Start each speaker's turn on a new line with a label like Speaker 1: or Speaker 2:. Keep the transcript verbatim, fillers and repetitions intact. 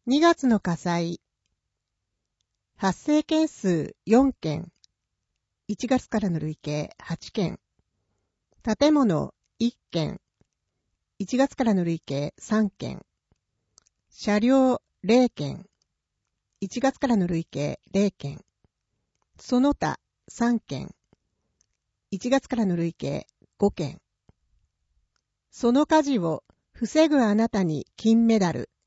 Speaker 1: にがつの火災。発生件数よんけん。いちがつからの累計はちけん。建物いっけん。いちがつからの累計さんけん。車両れいけん。いちがつからの累計れいけん。その他さんけん。いちがつからの累計ごけん。その火事を防ぐあなたに金メダル。